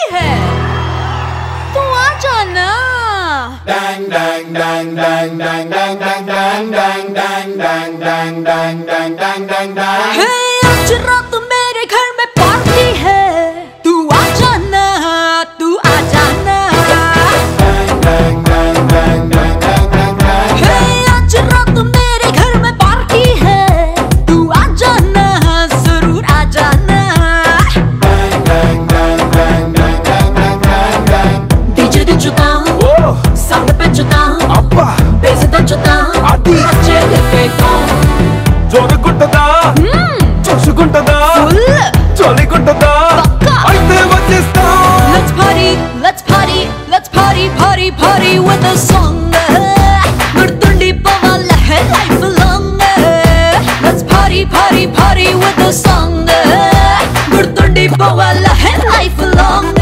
है, तू आ जाना। Dang dang dang dang dang dang dang dang dang dang dang dang dang dang dang dang dang. Hey, आज रात मेरे घर में पार्टी है, तू आ जाना, तू आ जाना। Dang dang dang dang dang dang dang dang. Hey, आज रात मेरे घर में पार्टी है, तू आ जाना, जरूर आ जाना। Dang dang dang dang dang dang dang dang dang. DJ దించుతా, sound పెంచుతా, bass దంచుతా, వచ్చేదేకో జోరుకుంటదా చూసుకుంటదా చలికుంటదా అయితే వచ్చేస్తా. Let's party, let's party, let's party, party, party with a song. గుర్తుండి పోవాల है life long. Let's party, party, party with a song. గుర్తుండి పోవాల है life long.